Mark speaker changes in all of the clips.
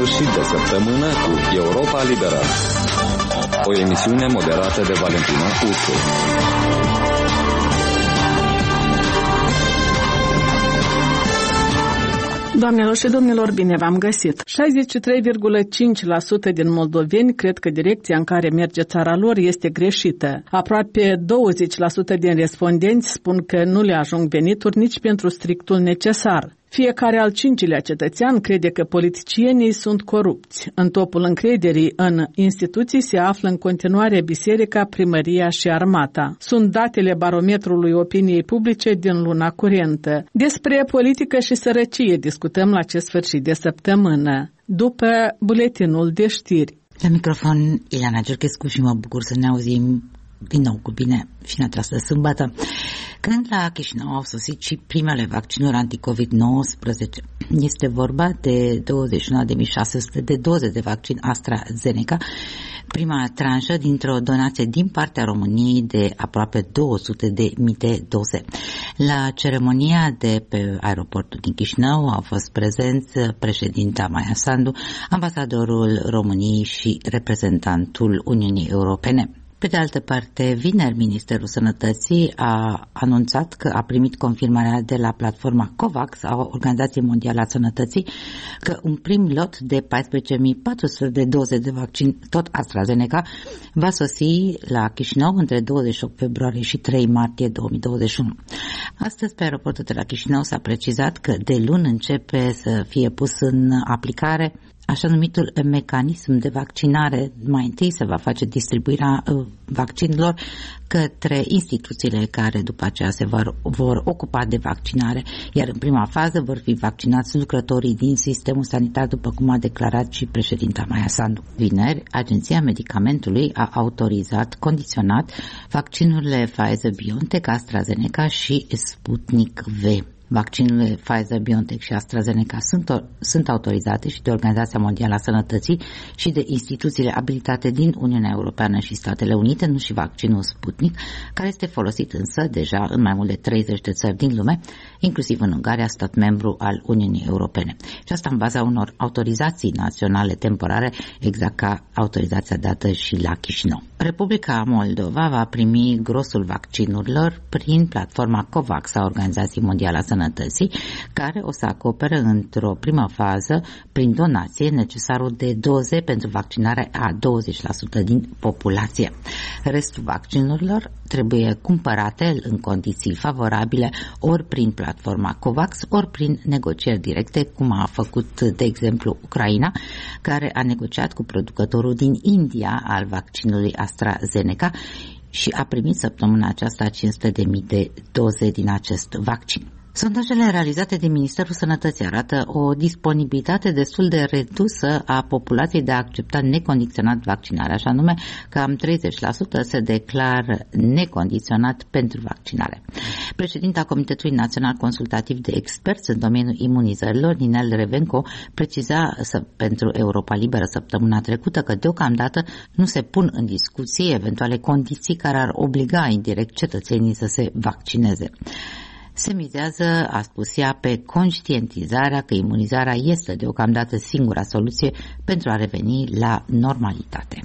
Speaker 1: sfârșit de săptămână cu Europa Liberă, o emisiune moderată de Valentina Ursu.
Speaker 2: Doamnelor și domnilor, bine v-am găsit! 63,5% din moldoveni cred că direcția în care merge țara lor este greșită. Aproape 20% din respondenți spun că nu le ajung venituri nici pentru strictul necesar. Fiecare al cincilea cetățean crede că politicienii sunt corupți. În topul încrederii în instituții se află în continuare biserica, primăria și armata. Sunt datele barometrului opiniei publice din luna curentă. Despre politică și sărăcie discutăm la acest sfârșit de săptămână, după buletinul de știri.
Speaker 3: La microfon, Ileana Giurchescu și mă bucur să ne auzim din nou cu bine și în această sâmbătă. Când la Chișinău au sosit și primele vaccinuri anti-COVID-19, este vorba de 21.600 de doze de vaccin AstraZeneca, prima tranșă dintr-o donație din partea României de aproape 200.000 de doze. La ceremonia de pe aeroportul din Chișinău au fost prezenți președinta Maia Sandu, ambasadorul României și reprezentantul Uniunii Europene. Pe de altă parte, vineri, Ministerul Sănătății a anunțat că a primit confirmarea de la platforma COVAX a Organizației Mondiale a Sănătății că un prim lot de 14.400 de doze de vaccin, tot AstraZeneca, va sosi la Chișinău între 28 februarie și 3 martie 2021. Astăzi, pe aeroportul de la Chișinău s-a precizat că de luni începe să fie pus în aplicare așa numitul mecanism de vaccinare. Mai întâi se va face distribuirea vaccinurilor către instituțiile care după aceea se vor ocupa de vaccinare, iar în prima fază vor fi vaccinați lucrătorii din sistemul sanitar, după cum a declarat și președinta Maia Sandu. Vineri, Agenția Medicamentului a autorizat condiționat vaccinurile Pfizer-BioNTech, AstraZeneca și Sputnik V. Vaccinurile Pfizer-BioNTech și AstraZeneca sunt autorizate și de Organizația Mondială a Sănătății și de instituțiile abilitate din Uniunea Europeană și Statele Unite, nu și vaccinul Sputnik, care este folosit însă deja în mai mult de 30 de țări din lume, inclusiv în Ungaria, stat membru al Uniunii Europene. Și asta în baza unor autorizații naționale temporare, exact ca autorizația dată și la Chișinău. Republica Moldova va primi grosul vaccinurilor prin platforma COVAX a Organizației Mondiale a Sănătății, care o să acopere într-o primă fază, prin donație, necesarul de doze pentru vaccinarea a 20% din populație. Restul vaccinurilor trebuie cumpărate în condiții favorabile ori prin platforma COVAX, ori prin negocieri directe, cum a făcut, de exemplu, Ucraina, care a negociat cu producătorul din India al vaccinului AstraZeneca și a primit săptămâna aceasta 500.000 de doze din acest vaccin. Sondajele realizate de Ministerul Sănătății arată o disponibilitate destul de redusă a populației de a accepta necondiționat vaccinarea, așa nume cam 30% se declară necondiționat pentru vaccinare. Președinta Comitetului Național Consultativ de Experți în domeniul imunizărilor, Ninel Revenco, preciza pentru Europa Liberă săptămâna trecută că deocamdată nu se pun în discuție eventuale condiții care ar obliga indirect cetățenii să se vaccineze. Se mizează, a spus ea, pe conștientizarea că imunizarea este deocamdată singura soluție pentru a reveni la normalitate.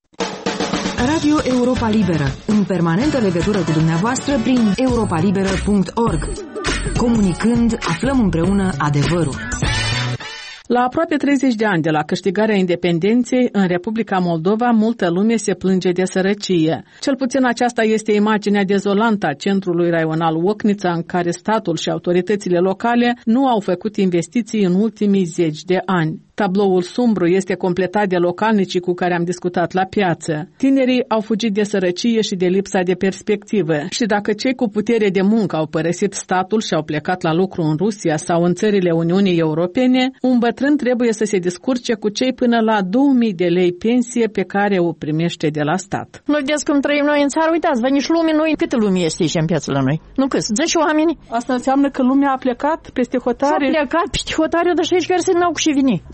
Speaker 4: Radio Europa Liberă, în permanentă legătură cu dumneavoastră prin europalibera.org. Comunicând, aflăm împreună adevărul.
Speaker 2: La aproape 30 de ani de la câștigarea independenței, în Republica Moldova, multă lume se plânge de sărăcie. Cel puțin aceasta este imaginea dezolantă a centrului raional Ocnița, în care statul și autoritățile locale nu au făcut investiții în ultimii 10 de ani. Tabloul sumbru este completat de localnicii cu care am discutat la piață. Tinerii au fugit de sărăcie și de lipsa de perspectivă. Și dacă cei cu putere de muncă au părăsit statul și au plecat la lucru în Rusia sau în țările Uniunii Europene, un bătrân trebuie să se descurce cu cei până la 2000 de lei pensie pe care o primește de la stat.
Speaker 5: Nu vedeți cum trăim noi în țară? Uitați, vă nici lume noi. Câte lume este aici în piață la noi? Nu câți? 10 oameni.
Speaker 2: Asta înseamnă că lumea a plecat peste hotare?
Speaker 5: S-a plecat peste hotare, dar și aici care să n-au cu și veni. Dacă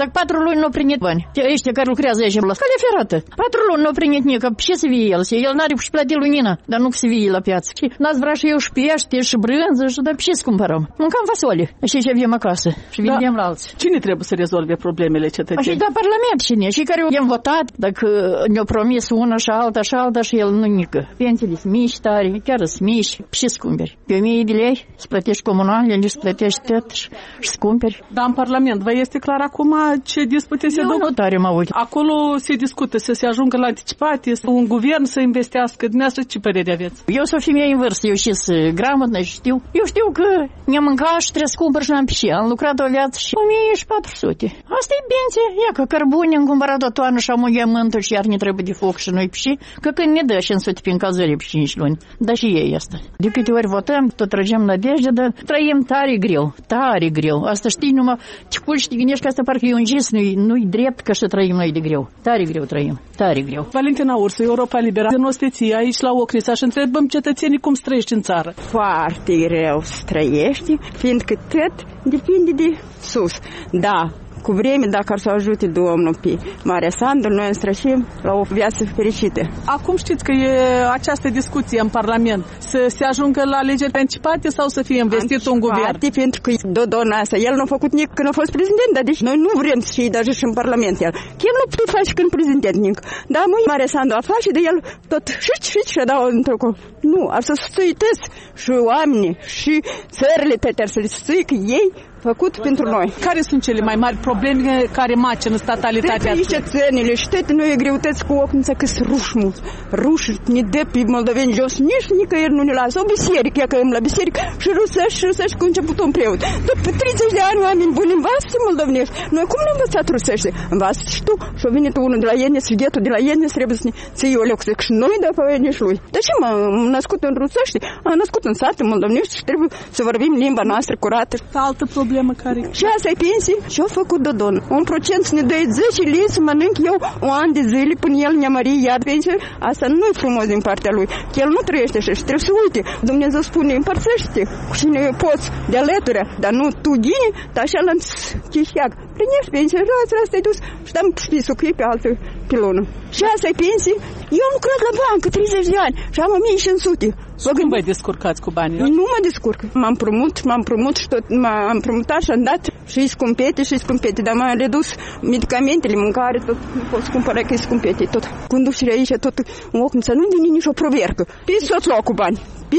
Speaker 5: Dacă 4 luni nu primit bani, ăștia care lucrează aici la calea ferată, 4 luni nu primit nică, ce să vie el? El n-are și plăti lumină, dar nu să vie la piață. Și n-ați vrea și eu și pește și brânză, și dar ce să cumpărăm? Mâncăm fasole, și ce avem acasă și vindem la alții.
Speaker 2: Cine trebuie să rezolve problemele cetățenilor?
Speaker 5: Și da Parlament cine? Și care i-am votat, dacă ne-au promis una și alta și el nu nică. Pensiile sunt mici tare, chiar sunt mici, și să cumperi. Pe 1000 de lei, să plătești comunalele, să plătești tot și să cumperi.
Speaker 2: Dar în Parlament, vă este clar acum ce dispute se duc?
Speaker 5: Eu nu tare mă uit.
Speaker 2: Acolo se discută să se ajungă la anticipate, un guvern să investească. Dumneavoastră ce părere aveți?
Speaker 5: Eu sunt femeie în vârstă, eu și sunt gramotnă și știu. Eu știu că ne-am mâncat și trebuie să cumpăr și n-am pe ce. Am lucrat o viață și 1400. Asta e bine, ia că cărbune am cumpărat o toană și am mântul și iar ne trebuie de foc și noi pe și, că când ne dă 500 pe încălzire pe 5 luni. Dar și ei asta. De câte ori votăm, tot trăgem nădejde, dar trăim tare greu, tare greu. Asta știi numai, te culci și te gândești că asta parcă e un gest, nu-i drept că să trăim noi de greu. Tare greu trăim, tare greu.
Speaker 2: Valentina Ursu, Europa Liberă, în osteție, aici la Ocrița și întrebăm cetățenii cum trăiești în țară.
Speaker 6: Foarte greu să trăiești, fiindcă tot depinde de sus. Da, cu vreme, dacă ar să ajute Domnul pe Maria Sandu, noi înstrășim la o viață fericită.
Speaker 2: Acum știți că e această discuție în Parlament, să se ajungă la alegeri anticipate sau să fie investit un guvern?
Speaker 6: Pentru că Dodon asta, el nu a făcut nici când a fost prezident, dar deci noi nu vrem să fie даже și în Parlament el. El nu putea face când prezident nici. Dar mâine Maria Sandu a face, de el tot și dau într-o. Nu, ar să susțuitesc și oamenii și țările tăte ar să le susțui că ei făcut pentru noi.
Speaker 2: Care sunt cele mai mari probleme care macină statalitatea?
Speaker 6: Aici țările și toate noi greutăți cu Ocnița, că sunt ruși mulți. Ruși ne dă pe moldoveni jos, nici nicăieri nu ne lasă. O biserică, ia că am la biserică și rusești cu început un preot. După 30 de ani oameni buni învață moldovenești. Noi cum ne-am învățat rusește? Învață și tu. Și a venit unul de la Ienes, sfighetul de la Ienes, trebuie să ne ții o leoc și noi de pe Ienes lui. Dar ce m-am născut în rusește? Am născut în sat, în moldovenești și trebuie să vorbim limba noastră curată.
Speaker 2: Altă problemă care...
Speaker 6: Și asta e pensie. Și-a făcut Dodon. 1% să ne dă 10 lei să mănânc eu un an de zile până el ne-a mărit iar pensie. Asta nu e frumos din partea lui. Că el nu trăiește așa și trebuie să uite. Dumnezeu spune, împărțește cu cine poți de alături, dar nu tu ghini, dar așa l-am chișeag. Primești pensie, asta e dus și dăm spisul cu ei pe altă pe lună. Și asta e pensie. Eu am lucrat la bancă 30 de ani și am 1500.
Speaker 2: Cum vă descurcați cu banii?
Speaker 6: Nu mă descurc. M-am promut și tot m-am promutat și am dat și scumpete, dar m-am redus medicamentele, mâncare, tot nu pot cumpăra că e scumpete, tot. Conducerea aici, tot în Ocnița nu vine nicio provercă. Pis tot locul bani.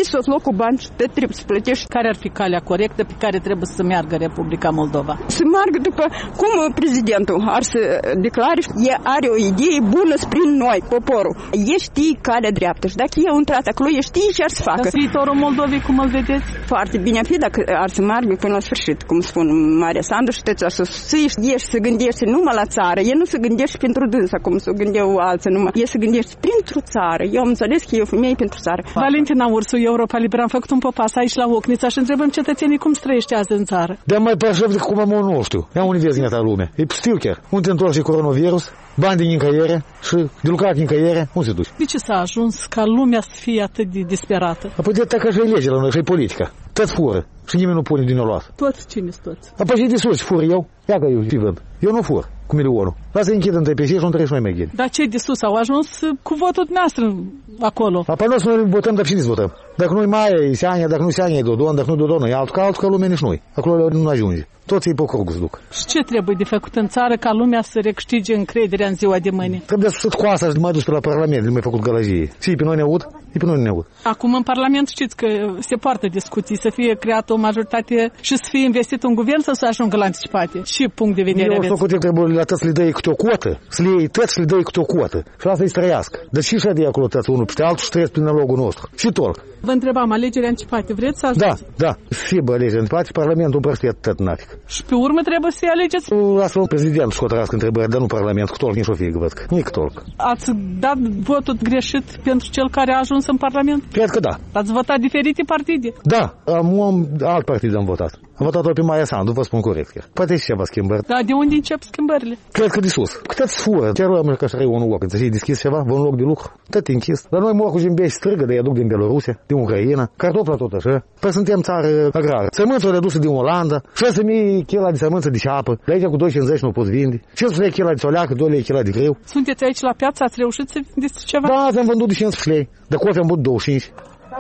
Speaker 6: Și tot trebuie să plătești.
Speaker 2: Care ar fi calea corectă pe care trebuie să meargă Republica Moldova?
Speaker 6: Să meargă după cum prezidentul ar să declare, el are o idee bună spre noi, poporul. El știe calea dreaptă și dacă e intrat acolo, el știe ce ar să facă.
Speaker 2: Dar viitorul Moldovei, cum îl vedeți?
Speaker 6: Foarte bine ar fi dacă ar să meargă până la sfârșit, cum spun Maria Sandu și toți ar să ești să gândești numai la țară. El nu se gândește pentru dânsa, cum se gândeau alții numai. El se gândește pentru țară. Eu am înțeles că e o femeie pentru țară.
Speaker 2: Valentina Ursu, Europa Liberă, am făcut un popas aici la Ocnița și întrebăm cetățenii cum trăiește azi în țară.
Speaker 7: Dar mai parșev decât cum am nu știu. Ia unde vezi în asta lume. E pustiu chiar. Unde te întorci coronavirus, bani din nicăiere și de lucrat nicăiere, unde se duci?
Speaker 2: De ce s-a ajuns ca lumea să fie atât de disperată?
Speaker 7: Apoi de atacă și legea la noi, și politica. Toți fură și nimeni nu pune din o luat.
Speaker 2: Toți cine-s toți?
Speaker 7: Apoi și de sus fur eu. Ia că eu vând. Eu nu fur cu milionul. Lasă-i închid în TPC și nu trebuie să mai mergem.
Speaker 2: Dar cei de sus au ajuns cu votul noastră acolo.
Speaker 7: Apoi noi votăm, dar cine votăm? Dacă nu-i Maia, Seania, dacă nu-i Seania, e Dodon, dacă nu Dodon, e altul ca lumea nici noi. Acolo nu ajunge. Toți ei pe crugul se duc.
Speaker 2: Și ce trebuie de făcut în țară ca lumea să recâștige încrederea în ziua de mâine?
Speaker 7: Trebuie să coasa și mai dus pe la Parlament, nu mai făcut gălăgie. Și pe noi ne aud, și pe noi ne aud.
Speaker 2: Acum în Parlament știți că se poartă discuții, să fie creată o majoritate și să fie investit un guvern sau să ajungă la anticipate. Ce punct de vedere aveți?
Speaker 7: Eu făcut trebuie la toți le dai câte o cotă, să le iei toți și le dai câte o cotă. Și asta îi trăiască. Dar și așa de acolo toți unul pe altul și trăiesc prin logul nostru. Și torc.
Speaker 2: Vă întrebam, alegeri anticipate, vreți să ajungeți?
Speaker 7: Da. Să fie alegeri anticipate, Parlamentul împărțit atât nafic.
Speaker 2: Și pe urmă trebuie să-i alegeți?
Speaker 7: Lasă prezidentul să hotărască întrebări, dar nu Parlamentul, cu torc nici o fie, văd că. Nici torc.
Speaker 2: Ați dat votul greșit pentru cel care a ajuns în Parlament?
Speaker 7: Cred că da.
Speaker 2: Ați votat diferite partide?
Speaker 7: Da, alt partid am votat. Am votat-o pe Maia Sandu, vă spun corect chiar. Poate și ceva schimbări.
Speaker 2: Da, de unde încep schimbările?
Speaker 7: Cred că de sus. Câteți fură. Chiar am ca să rău un loc. Să-i deschis ceva, vă un loc de lucru. Tot închis. Dar noi mor cu Jimbești strigă de-i aduc din Belorusia. din Ucraina, cartofla tot așa. Păi suntem țară agrară. Sămânța redusă din Olanda, 6.000 kg de sămânță de ceapă, de aici cu 2,50 nu poți vinde, 15 kg de soleacă, 2 lei kg de greu.
Speaker 2: Sunteți aici la piață, ați reușit să vindeți ceva?
Speaker 7: Da, azi am vândut de 15 lei, de cofe am vândut 25.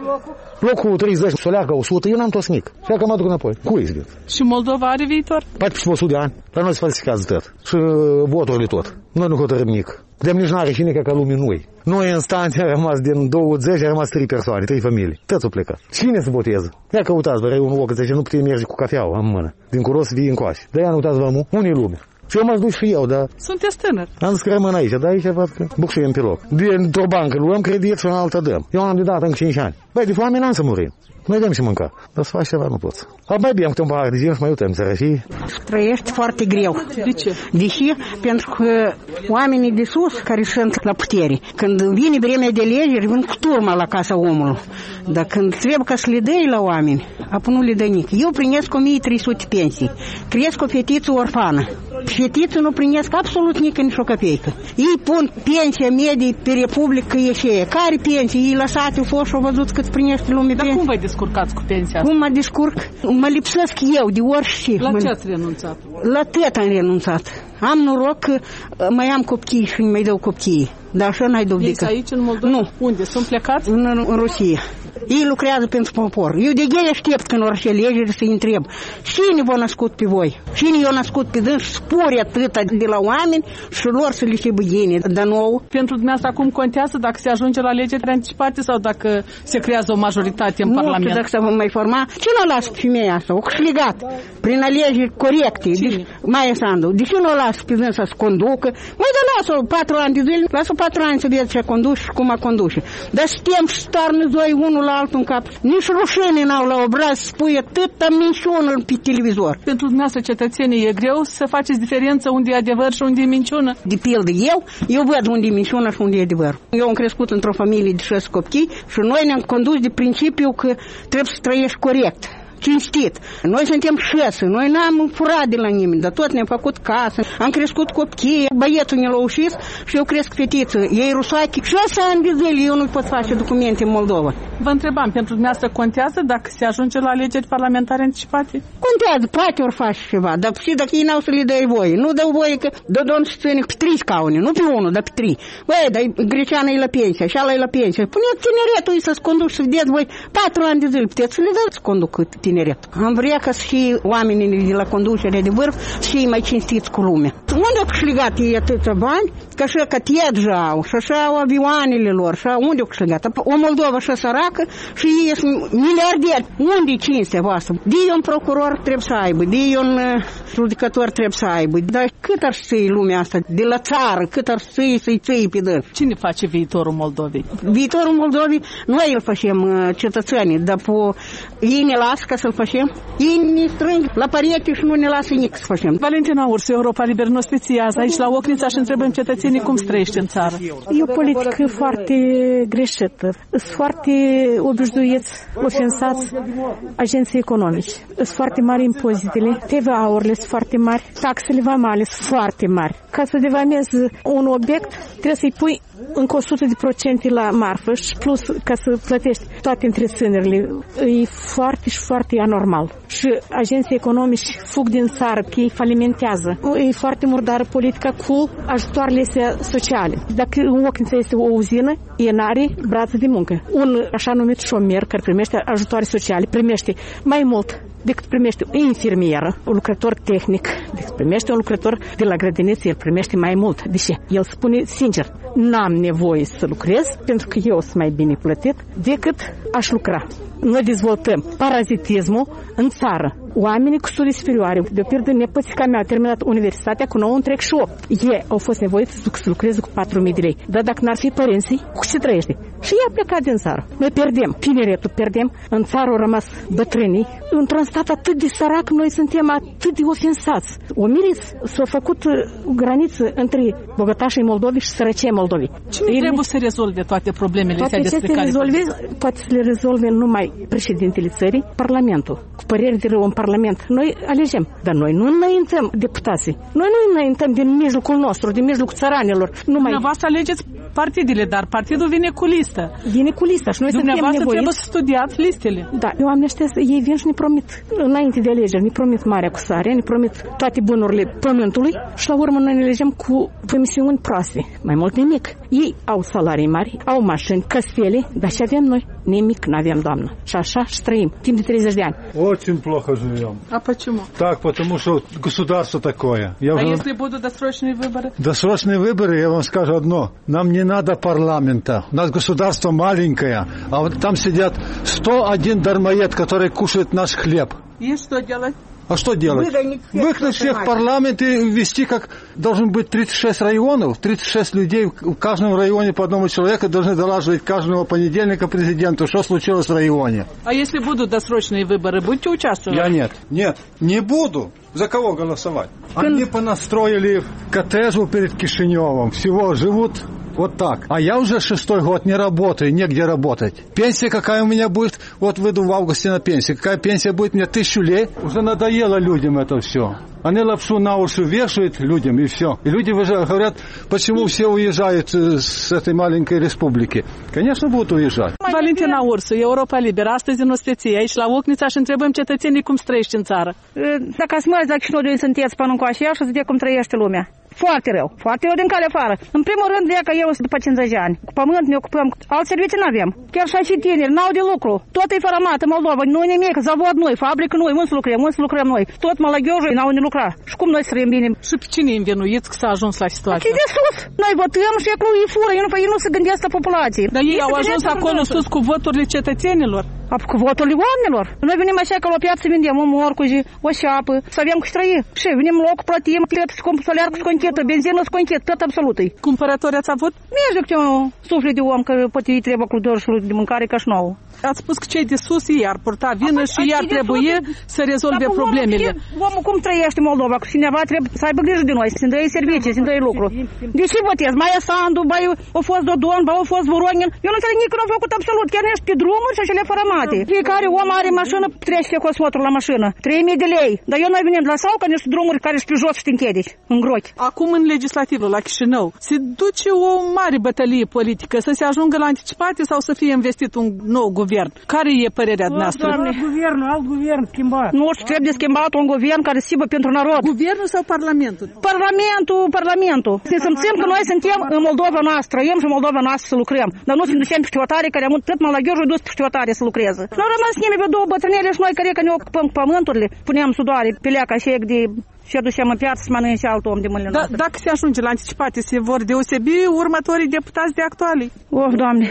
Speaker 7: Locul 30, soleacă 100, eu n-am tot nimic. Și că mă duc înapoi. Cui zic?
Speaker 2: Și Moldova are viitor?
Speaker 7: 100 de ani. La noi se falsificează tot. Și voturile tot. Noi nu hotărâm nimic. De nici n-are cine ca lumii noi. Noi în stanție am rămas din 20, a rămas 3 persoane, 3 familii. Toți au plecat. Cine se boteză? Ia căutați, bă, un loc, zice, nu putem merge cu cafeaua în mână. Din curos vii încoace. De-aia nu uitați, vă, unii lume. Și eu m-aș duc și eu, dar...
Speaker 2: Sunteți tânăr.
Speaker 7: Am zis că rămân aici, dar aici văd că buxuiem pe loc. Dintr-o bancă luăm credit și în altă dăm. Eu am de dat încă 5 ani. Băi, de foame n-am să murim. Noi dăm și mânca. Dar să faci ceva nu poți. Mai bine am câte un pahar de zi și mai uităm sărășii.
Speaker 6: Trăiești foarte greu.
Speaker 2: De ce?
Speaker 6: Deși, pentru că oamenii de sus care sunt la putere, când vine vremea de alegeri, vin cu turma la casa omului. Dar când trebuie ca să le dai la oameni, apoi nu le dă nic. Eu primesc 1300 pensii. Cresc o fetiță orfană. Fetiță nu primesc absolut nici o căpeică. Ei pun pensia medie pe Republică ieșeie. Care pensie? Ei lăsate, au fost și au văzut cât primește lumea
Speaker 2: pensii. Dar cum vă descurcați cu pensia?
Speaker 6: Cum mă descurc? Mă lipsesc eu de orice.
Speaker 2: La ce ați renunțat?
Speaker 6: La tot am renunțat. Am noroc că mai am copii și îmi mai dau copii. Dar așa n-ai dovedică.
Speaker 2: Ești aici în Moldova?
Speaker 6: Nu.
Speaker 2: Unde? Sunt plecați?
Speaker 6: În Rusia. Ei lucrează pentru popor. Eu de ei aștept când orice alegeri să-i întreb. Cine v-a născut pe voi? Cine i-a născut pe dâns? Spori atâta de la oameni și lor să li se băgine. Dar nouă.
Speaker 2: Pentru dumneavoastră acum contează dacă se ajunge la alegeri anticipate sau dacă se creează o majoritate în Parlament?
Speaker 6: Nu știu dacă se va mai forma. Cine o lasă pe femeia asta? O câștigat. Prin alegeri corecte. Deci, Maia Sandu. De ce nu o lasă pe dâns să conducă? Mai de lasă-o 4 ani de zile. Lasă-o 4 ani să vezi ce a condus și cum a condus. Dar suntem și starnă doi unul la altul în cap. Nici rușine n-au la obraz, spui atâta minciună pe televizor.
Speaker 2: Pentru dumneavoastră cetățenii e greu să faceți diferență unde e adevăr și unde e minciună?
Speaker 6: De pildă eu văd unde e minciună și unde e adevăr. Eu am crescut într-o familie de 6 copii și noi ne-am condus de principiu că trebuie să trăiești corect. Cinstit. Noi suntem 6, noi n-am furat de la nimeni, dar tot ne-am făcut casă, am crescut copii, băietul ne l-a ușit și eu cresc fetiță. Ei rusoache, 6 ani de zile eu nu pot face documente în Moldova.
Speaker 2: Vă întrebam, pentru dumneavoastră contează dacă se ajunge la alegeri parlamentare anticipate?
Speaker 6: Contează, poate ori face ceva, dar și dacă ei n-au să le dai voie. Nu dă voie că Dodon și ține pe 3 scaune, nu pe 1, dar pe 3. Băi, dar greceană e la pensie, și ala e la pensie. Puneți tineretul să-ți conduci să vedeți voi 4 ani de zile, puteți să le dați să conduc tineret. Am vrea ca și oamenii de la conducerea de vârf să fie mai cinstiți cu lumea. Unde au câștigat ei atâția bani? Că așa catiedja au, și așa au avioanele lor, și unde au câștigat? O Moldova așa săracă și ei sunt miliarderi. Unde-i cinstea voastră? De un procuror trebuie să aibă, de un judecător trebuie să aibă. Dar cât ar să-i lumea asta de la țară, cât ar să-i țăi pe dâns?
Speaker 2: Cine face viitorul Moldovei?
Speaker 6: Viitorul Moldovei noi îl facem cetățenii, dar ei ne lasă ca să-l facem. Ei ne strâng la parete și nu ne lasă nici să facem.
Speaker 2: Valentina Ursu, Europa Liberă, ne ospițiază aici la Ochnița și întrebăm cetățenii cum trăiește în țară.
Speaker 8: E o politică foarte greșită. Sunt foarte obișnuiți, ofensați agenții economici. Sunt foarte mari impozitele, TVA-urile sunt foarte mari, taxele vamale sunt foarte mari. Ca să devamezi un obiect, trebuie să-i pui încă 100% la marfă și plus ca să plătești toate întreținerile. E foarte și foarte anormal. Și agenții economici fug din țară, că ei falimentează. E foarte murdară politica cu ajutoarele sociale. Dacă în Ochnița este o uzină, e n-are brață de muncă. Un așa numit șomer care primește ajutoare sociale primește mai mult decât primește o infirmieră, un lucrător tehnic, decât primește un lucrător de la grădiniță, el primește mai mult. De ce? El spune sincer, n-am nevoie să lucrez pentru că eu sunt mai bine plătit decât aș lucra. Noi dezvoltăm parazitismul în țară. Oamenii cu studii superioare, de pildă nepoțica mea a terminat universitatea cu 9,8. Ei au fost nevoiți să lucreze cu 4.000 de lei. Dar dacă n-ar fi părinții, cu ce trăiește? Și ea a plecat din țară. Noi pierdem tineretul, pierdem. În țară au rămas bătrânii. Într-un stat atât de sărac, noi suntem atât de ofensați. Omiris s-a făcut graniță între bogătașii Moldovei și sărăcia Moldovei.
Speaker 2: Cine trebuie să rezolve toate problemele astea despre care
Speaker 8: poate să le rezolve numai președintele țării, Parlamentul. Cu păreri de rău în Parlament. Noi alegem, dar noi nu înaintăm deputații. Noi nu înaintăm din mijlocul nostru, din mijlocul țăranilor.
Speaker 2: Dumneavoastră alegeți partidele, dar partidul vine cu listă.
Speaker 8: Vine cu lista și noi suntem nevoiți.
Speaker 2: Dumneavoastră trebuie să studiați listele.
Speaker 8: Da, eu am niște, ei vin și ne promit, înainte de alegeri, ne promit marea cu sare, ne promit toate bunurile pământului și la urmă noi ne alegem cu promisiuni proaste. Mai mult nimic. Ei au salarii mari, au mașini, căsfele, dar ce avem noi? Nimic n-avem, doamnă. Și așa și trăim, timp de 30 de ani.
Speaker 9: Очень плохо живем.
Speaker 2: А почему?
Speaker 9: Так, потому что государство такое.
Speaker 2: Если будут досрочные выборы?
Speaker 9: Досрочные выборы, я вам скажу одно. Нам не надо парламента. У нас государство маленькое, а вот там сидят 101 дармоед, который кушает наш хлеб.
Speaker 2: И что делать?
Speaker 9: А что делать? Выгнать всех в парламент и ввести, как должен быть 36 районов, 36 людей, в каждом районе по одному человеку должны долаживать каждого понедельника президенту, что случилось в районе.
Speaker 2: А если будут досрочные выборы, будете участвовать?
Speaker 9: Я нет. Нет, не буду. За кого голосовать? Они понастроили коттеджу перед Кишиневым, всего живут вот так. А я уже 6-й год не работаю, негде работать. Пенсия какая у меня будет, вот выйду в августе на пенсию. Какая пенсия будет мне 1000 лет? Уже надоело людям это все. Они лапшу на уши вешают людям и все. И люди говорят, почему все уезжают с этой маленькой республики. Конечно, будут уезжать.
Speaker 2: Valentina Ursu, Europa Liberă, astăzi în Ospeție, aici la Ocnița și întrebăm cetățenii cum trăiești în țară.
Speaker 10: Dacă ați mers, dacă și noi sunteți până încoace și să vedem cum trăiește lumea. Foarte rău. Foarte rău din cale afară. În primul rând, că eu după 50 de ani. Cu pământ ne ocupăm, alt servicii nu avem. Chiar și tineri, n-au de lucru. Tot e fărămată Moldova, nu nimic, zavod noi, fabrică noi, unde să lucrăm noi. Tot mălăghiojii n-au de lucra. Și cum noi să trăim bine?
Speaker 2: Și pe cine învinuiți că s-a ajuns la situație?
Speaker 10: Ce de sus? Noi votăm și acolo îi fură, ei nu se gândesc la populație.
Speaker 2: Dar ei au ajuns acolo sus cu voturile cetățenilor.
Speaker 10: Cu voturile oamenilor. Noi venim așa ca la piață să vindem o morcuji, o șeapă, să avem cu trăi. Și venim loc, plătim, plătă și solar cu sconchetă, benzină sconchetă, tot absolut.
Speaker 2: Cumpărători ați avut?
Speaker 10: Merge câte un suflet de om, că poate îi trebuie cu dorșul de mâncare ca și nouă.
Speaker 2: Ați spus că cei de sus ei ar purta vină și ei ar trebui să rezolve problemele.
Speaker 10: Omul cum trăiește Moldova? Că cineva trebuie să aibă grijă de noi, să-mi dăie servicii, să-mi dăie lucru. De ce votez? Mai e Sandu, mai a fost Dodon, mai a fost Voronin. Eu nu înțeleg nici că nu au făcut absolut. Chiar ești pe drumuri și acele fărămate. Fiecare om are mașină, trece cu osmotul la mașină. 3.000 de lei. Dar eu noi venim la sau ca niște drumuri care sunt pe jos și te închedici, în grochi.
Speaker 2: Acum în legislativul la Chișinău se duce o mare bătălie politică să se ajungă la anticipate sau să fie investit un nou guvern. Care e părerea noastră?
Speaker 8: Alt guvern schimbat.
Speaker 10: Nu știu, trebuie schimbat un guvern care sibă pentru narod.
Speaker 2: Guvernul sau Parlamentul?
Speaker 10: Parlamentul. Să simțim că noi suntem în Moldova noastră, trăim și în Moldova noastră să lucrăm. Dar nu să ne ducem pe știotare care am tot mălăghiojul dus pe știotare să lucreze. Nu au rămas nimeni pe două bătrânele și noi care ne ocupăm cu pământurile, puneam sudoare pe leaca și de și ducem în piață să mănânce alt om de mâinile noastre.
Speaker 2: Dacă se ajunge la anticipate, se vor deosebi următorii deputați de actuali.
Speaker 10: Doamne.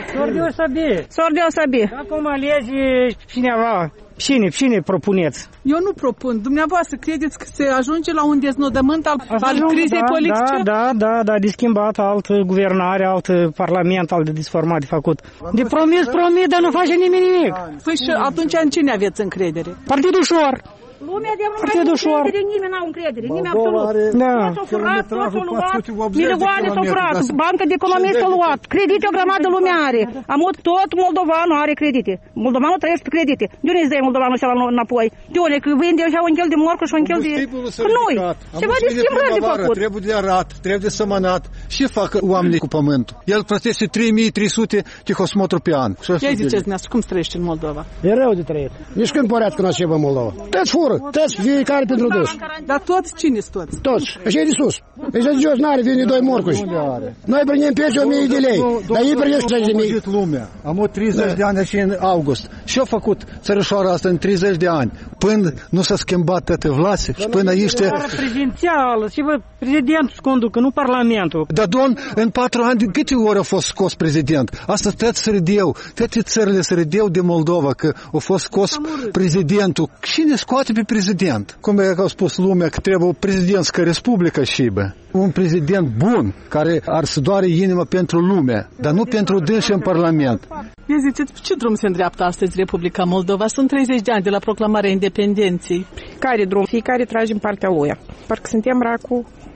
Speaker 8: S-or deosebi. Acum alege cineva. Cine propuneți?
Speaker 2: Eu nu propun. Dumneavoastră credeți că se ajunge la un deznodământ al crizei politice?
Speaker 8: Da, de schimbat, alt guvernare, alt parlament, alt de disformat, de făcut. De promis, dar nu face nimic.
Speaker 2: Păi și atunci în cine aveți încredere?
Speaker 8: Partidul Ușor.
Speaker 10: Lumea de încredere, nimeni n-au încredere, nimeni absolut. Toți au furat, toți au luat, milioane s-au furat, banca de economie s-a luat, credite o grămadă lumea are. Tot moldovanul are credite. Moldovanul trăiește pe credite. De unde îți dai moldovanul ăsta înapoi? De unde? Că vinde așa un chel de morcă și un chel de... Că noi, ceva de schimbări de făcut.
Speaker 9: Trebuie de arat, trebuie de sămănat. Ce fac oamenii cu pământul? El plătește 3300 tihosmotru pe an.
Speaker 2: Ia ziceți, Neastru, cum trăiești în Moldova?
Speaker 7: E rău de trăit. Nici când păreat când așa în Moldova. Toți fură, toți fiecare pentru dus.
Speaker 2: Dar toți cine-s toți?
Speaker 7: Toți. Așa e de sus. Deci de jos n-are, vine 2 morcuși. Noi prindem pe 1000 de lei. Dar ei prindem 60.000.
Speaker 9: Lumea. Am 30 de ani și în august. Ce-a făcut țărășoara asta în 30 de ani? Până nu s-a schimbat toate vlase și până ești...
Speaker 8: Prezidențială, și vă, prezidentul se conducă, nu parlamentul.
Speaker 9: Dar, domn, în 4 ani, de câte ori a fost scos prezident? Asta toți se râdeau, toate țările se râdeau de Moldova, că a fost scos prezidentul. Cine scoate pe prezident? Cum au spus lumea că trebuie o prezidentscă republică și un prezident bun, care ar să doare inima pentru lume, dar nu pentru dânsi în Parlament.
Speaker 2: Ziceți, pe ce drum se îndreaptă astăzi Republica Moldova? Sunt 30 de ani de la proclamarea independenței.
Speaker 11: Care drum? Fiecare trage în partea lui. Parcă suntem racu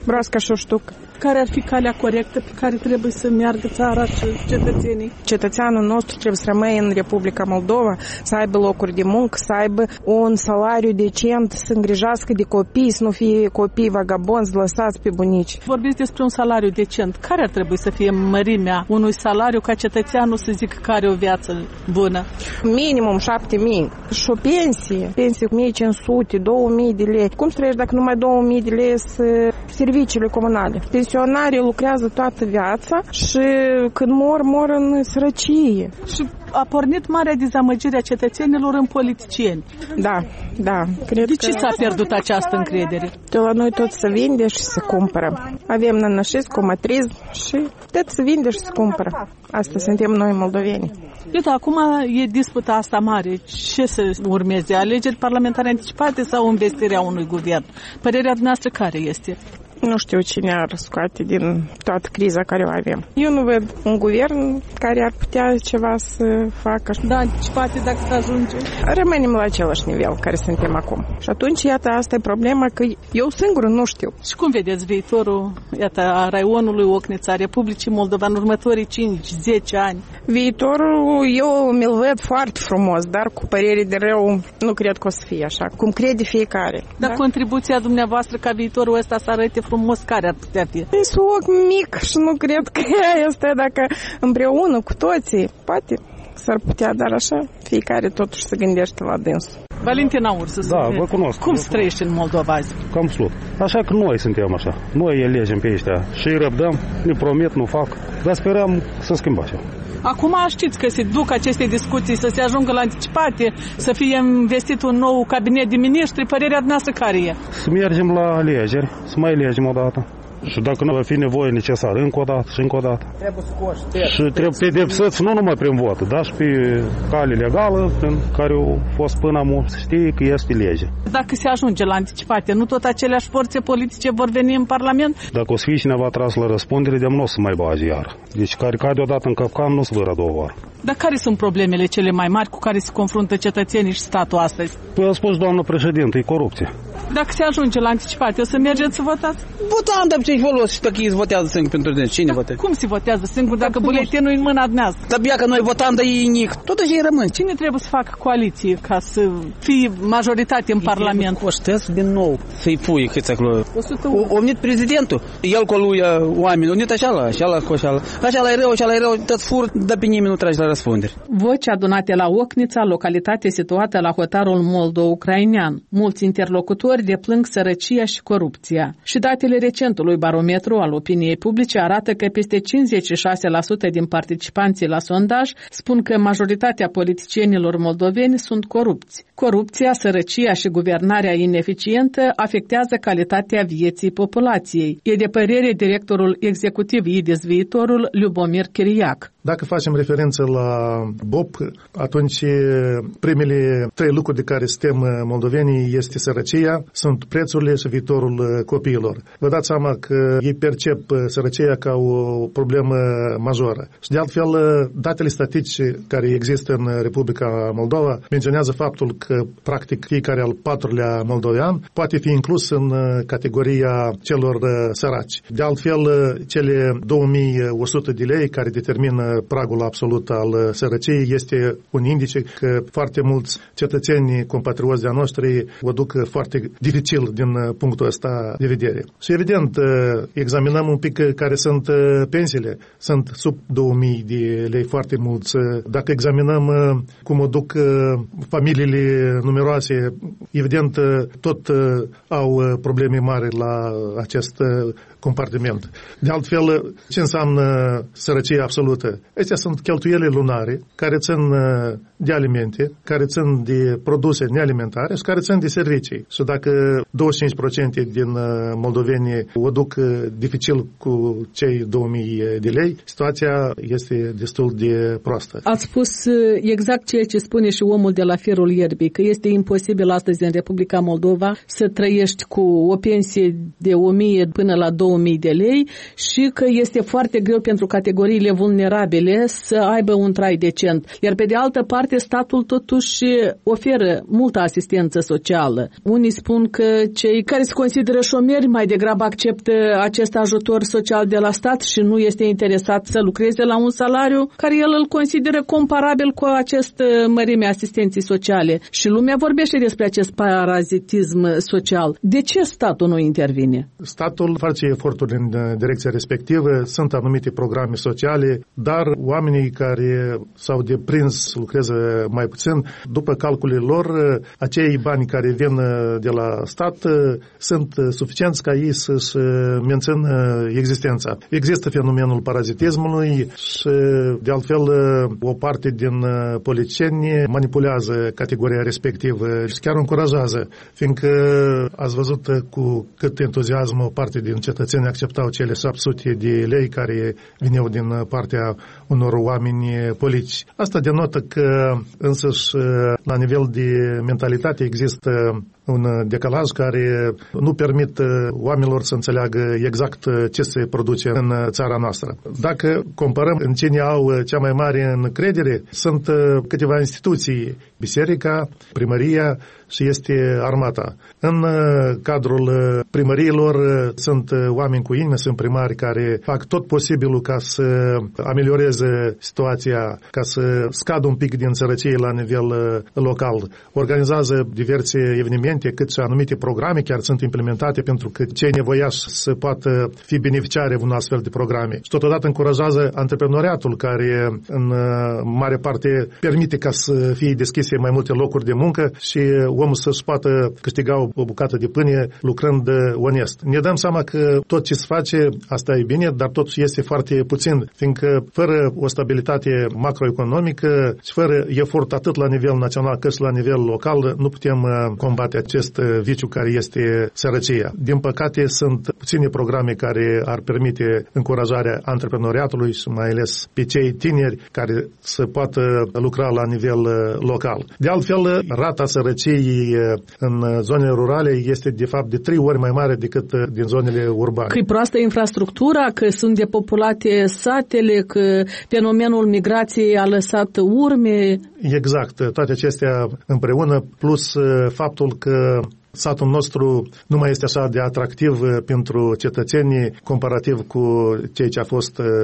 Speaker 6: broasca și o ștucă.
Speaker 2: Care ar fi calea corectă pe care trebuie să meargă țara și cetățenii?
Speaker 6: Cetățeanul nostru trebuie să rămâne în Republica Moldova, să aibă locuri de muncă, să aibă un salariu decent, să îngrijească de copii, să nu fie copii vagabonzi lăsați pe bunici.
Speaker 2: Vorbiți despre un salariu decent. Care ar trebui să fie mărimea unui salariu ca cetățeanul să zică că are o viață bună?
Speaker 6: Minimum 7.000 și o pensie 1.500, 2.000 de lei. Cum să trăiești dacă numai 2.000 de lei sunt serviciile comunale? Pensionarii lucrează toată viața și când mor în sărăcie.
Speaker 2: Și a pornit marea dezamăgire a cetățenilor în politicieni.
Speaker 6: Da. Cred
Speaker 2: de ce s-a pierdut această încredere?
Speaker 6: De la noi tot se vinde și se cumpără. Avem nănășism, comatrism și tot se vinde și se cumpără. Asta suntem noi moldoveni.
Speaker 2: Iată, acum e disputa asta mare. Ce să urmeze? Alegeri parlamentare anticipate sau investirea unui guvern? Părerea noastră care este?
Speaker 6: Nu știu cine ar scoate din toată criza care o avem. Eu nu văd un guvern care ar putea ceva să facă.
Speaker 2: Da, anticipate dacă se ajunge.
Speaker 6: Rămânem la același nivel care suntem acum. Și atunci, iată, asta e problema, că eu singur nu știu.
Speaker 2: Și cum vedeți viitorul, iată, a raionului Ocnița, a Republicii Moldova în următorii 5-10 ani?
Speaker 6: Viitorul eu mi-l văd foarte frumos, dar cu părere de rău nu cred că o să fie așa, cum crede fiecare.
Speaker 2: Dar contribuția dumneavoastră ca viitorul ăsta să arăte frumos, care ar putea fi?
Speaker 6: Este un ochi mic și nu cred că este, dacă împreună cu toții, poate s-ar putea, dar așa, fiecare totuși se gândește la dânsul.
Speaker 2: Valentina Ursu.
Speaker 11: Da, vă cunosc.
Speaker 2: Cum se trăiește în Moldova azi?
Speaker 11: Cam slut. Așa că noi suntem așa. Noi elegem pe ăștia și îi răbdăm, ne promit, nu fac, dar sperăm să schimbă așa.
Speaker 2: Acum știți că se duc aceste discuții să se ajungă la anticipate, să fie investit un nou cabinet de miniștri. Părerea noastră care e?
Speaker 11: Să mergem la alegeri, să mai alegem o dată. Și dacă nu va fi nevoie necesară, încă o dată și încă o dată.
Speaker 12: Trebuie scoși.
Speaker 11: Și trebuie pedepsiți nu numai prin vot, dar și pe cale legală, prin care au fost până acum, să știe că este lege.
Speaker 2: Dacă se ajunge la anticipate, nu tot aceleași forțe politice vor veni în Parlament?
Speaker 11: Dacă o să fie cineva tras la răspundere, de nu o să mai bage iar. Deci care cade odată în capcan, nu se vără a doua oară.
Speaker 2: Dar care sunt problemele cele mai mari cu care se confruntă cetățenii și statul astăzi?
Speaker 11: Păi a spus doamna președinte, e corupție.
Speaker 2: Dacă se ajunge la anticipate, o să mergeți să votați?
Speaker 12: Votam, dar ce-i folos și dacă ei votează singur pentru dânsi? Cine votează?
Speaker 2: Cum se votează singur dacă buletinul e în mâna dumneavoastră?
Speaker 12: Dar bia că noi votam, dar ei nici. Totuși ei rămân.
Speaker 2: Cine trebuie să facă coaliție ca să fie majoritate în Parlament?
Speaker 12: Coștesc din nou să-i pui câți acolo. O venit prezidentul. El cu lui oameni. O venit așa cu așa. Așa e rău, tot fur, dar pe nimeni nu trage la răspundere.
Speaker 2: Voci adunate la Ocnița, localitate situată la hotarul moldo-ucrainean. Mulți interlocutori deplâng sărăcia și corupția. Și datele recentului barometru al opiniei publice arată că peste 56% din participanții la sondaj spun că majoritatea politicienilor moldoveni sunt corupți. Corupția, sărăcia și guvernarea ineficientă afectează calitatea vieții populației. E de părere directorul executiv IDES Viitorul, Ljubomir Chiriac.
Speaker 13: Dacă facem referință la BOP, atunci primele 3 lucruri de care suntem moldovenii este sărăcia, sunt prețurile și viitorul copiilor. Vă dați seama că ei percep sărăcia ca o problemă majoră. Și de altfel, datele statistice care există în Republica Moldova menționează faptul că, practic, fiecare al 4-lea moldovean poate fi inclus în categoria celor săraci. De altfel, cele 2100 de lei care determină pragul absolut al sărăciei este un indice că foarte mulți cetățeni compatrioți de-a noștri o duc foarte dificil din punctul ăsta de vedere. Și evident, examinăm un pic care sunt pensiile. Sunt sub 2000 de lei foarte mulți. Dacă examinăm cum o duc familiile numeroase, evident, tot au probleme mari la acest compartiment. De altfel, ce înseamnă sărăcie absolută? Acestea sunt cheltuielile lunare care țin de alimente, care țin de produse nealimentare și care țin de servicii. Și dacă 25% din moldoveni o duc dificil cu cei 2000 de lei, situația este destul de proastă.
Speaker 2: Ați spus exact ceea ce spune și omul de la firul ierbii, că este imposibil astăzi în Republica Moldova să trăiești cu o pensie de 1000 până la 2000 2000 de lei și că este foarte greu pentru categoriile vulnerabile să aibă un trai decent. Iar pe de altă parte, statul totuși oferă multă asistență socială. Unii spun că cei care se consideră șomeri mai degrabă acceptă acest ajutor social de la stat și nu este interesat să lucreze la un salariu care el îl consideră comparabil cu această mărime asistenții sociale. Și lumea vorbește despre acest parazitism social. De ce statul nu intervine?
Speaker 13: Statul face eforturi în direcția respectivă, sunt anumite programe sociale, dar oamenii care s-au deprins să lucreze mai puțin, după calculele lor, acei bani care vin de la stat sunt suficienți ca ei să-și mențină existența. Există fenomenul parazitismului și, de altfel, o parte din politicieni manipulează categoria respectivă și chiar încurajează, fiindcă ați văzut cu cât entuziasm o parte din cetățeni acceptau cele 700 de lei care vineau din partea unor oameni politici. Asta denotă că însăși la nivel de mentalitate există un decalaj care nu permit oamenilor să înțeleagă exact ce se produce în țara noastră. Dacă comparăm în cine au cea mai mare încredere, sunt câteva instituții, biserica, primăria și este armata. În cadrul primăriilor sunt oameni cu inimă, sunt primari care fac tot posibilul ca să amelioreze situația, ca să scadă un pic din sărăcie la nivel local. Organizează diverse evenimente, cât și anumite programe chiar sunt implementate pentru că cei nevoiași să poată fi beneficiari în astfel de programe. Și totodată încurajează antreprenoriatul care în mare parte permite ca să fie deschise mai multe locuri de muncă și omul să-și poată câștiga o bucată de pâine lucrând onest. Ne dăm seama că tot ce se face, asta e bine, dar totuși este foarte puțin, fiindcă fără o stabilitate macroeconomică și fără efort atât la nivel național cât și la nivel local, nu putem combate acest viciu care este sărăcia. Din păcate, sunt puține programe care ar permite încurajarea antreprenoriatului și mai ales pe cei tineri care să poată lucra la nivel local. De altfel, rata sărăciei în zonele rurale este de fapt de 3 ori mai mare decât din zonele urbane.
Speaker 2: Că e proastă infrastructura, că sunt depopulate satele, că fenomenul migrației a lăsat urme.
Speaker 13: Exact, toate acestea împreună, plus faptul că satul nostru nu mai este așa de atractiv pentru cetățenii comparativ cu cei ce a fost 15-20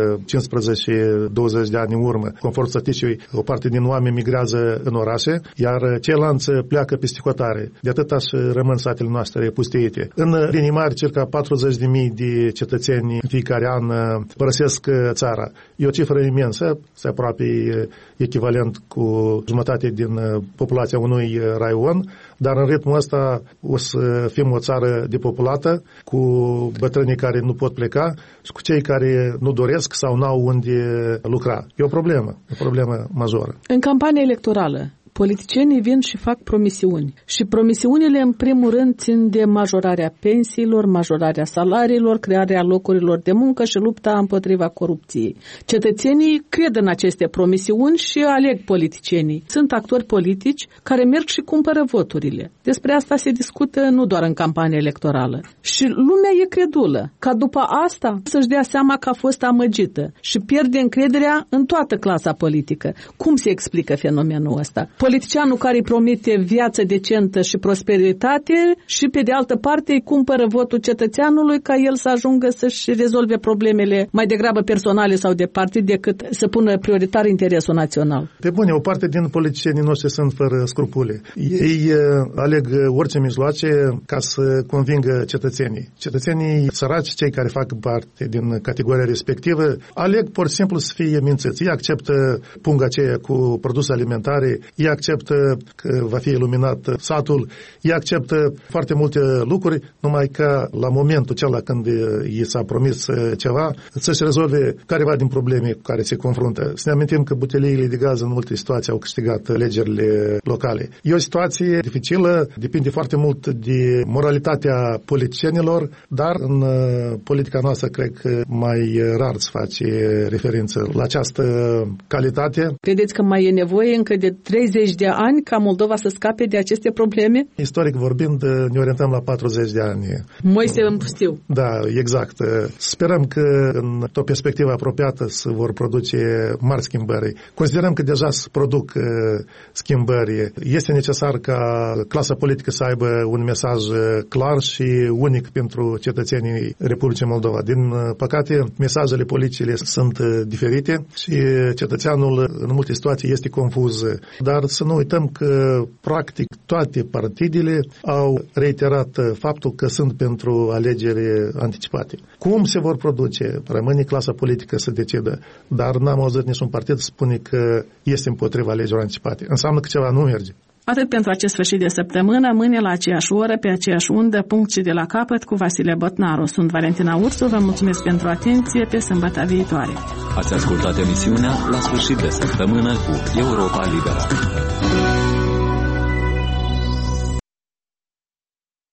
Speaker 13: de ani în urmă. Conform statisticii, o parte din oameni migrează în orașe, iar ceilalți pleacă peste hotare. De atât și rămân satele noastre pustiite. În linii mari, circa 40.000 de cetățeni în fiecare an părăsesc țara. E o cifră imensă, este aproape echivalent cu jumătate din populația unui raion, dar în ritmul ăsta o să fim o țară depopulată, cu bătrânii care nu pot pleca și cu cei care nu doresc sau n-au unde lucra. E o problemă majoră.
Speaker 2: În campania electorală, politicienii vin și fac promisiuni. Și promisiunile, în primul rând, țin de majorarea pensiilor, majorarea salariilor, crearea locurilor de muncă și lupta împotriva corupției. Cetățenii cred în aceste promisiuni și aleg politicienii. Sunt actori politici care merg și cumpără voturile. Despre asta se discută nu doar în campania electorală. Și lumea e credulă, ca după asta să-și dea seama că a fost amăgită și pierde încrederea în toată clasa politică. Cum se explică fenomenul ăsta? Politicianul care îi promite viață decentă și prosperitate și, pe de altă parte, îi cumpără votul cetățeanului ca el să ajungă să-și rezolve problemele mai degrabă personale sau de partid decât să pună prioritar interesul național.
Speaker 13: Pe bune, o parte din politicienii noștri sunt fără scrupule. Ei aleg orice mijloace ca să convingă cetățenii. Cetățenii săraci, cei care fac parte din categoria respectivă, aleg pur și simplu să fie mințiți. Ei acceptă punga aceea cu produse alimentare, ei acceptă că va fi iluminat satul, ei acceptă foarte multe lucruri, numai că la momentul acela când i s-a promis ceva, să-și rezolve careva din probleme cu care se confruntă. Să ne amintim că buteliile de gaz în multe situații au câștigat alegerile locale. E o situație dificilă, depinde foarte mult de moralitatea politicienilor, dar în politica noastră cred că mai rar se face referință la această calitate.
Speaker 2: Credeți că mai e nevoie încă de 30 30 de ani ca Moldova să scape de aceste probleme?
Speaker 13: Istoric vorbind, ne orientăm la 40 de ani.
Speaker 2: Moise în pustiu.
Speaker 13: Da, exact. Sperăm că în o perspectivă apropiată se vor produce mari schimbări. Considerăm că deja se produc schimbări. Este necesar ca clasa politică să aibă un mesaj clar și unic pentru cetățenii Republicii Moldova. Din păcate, mesajele politice sunt diferite și cetățeanul în multe situații este confuz. Dar să nu uităm că practic toate partidele au reiterat faptul că sunt pentru alegeri anticipate. Cum se vor produce? Rămâne clasa politică să decidă. Dar n-am auzit niciun partid să spune că este împotriva alegerilor anticipate. Înseamnă că ceva nu merge.
Speaker 2: Atât pentru acest sfârșit de săptămână, mâine la aceeași oră, pe aceeași undă, punct și de la capăt, cu Vasile Botnaru. Sunt Valentina Ursu, vă mulțumesc pentru atenție, pe sâmbătă viitoare.
Speaker 1: Ați ascultat emisiunea La sfârșit de săptămână cu Europa Liberă.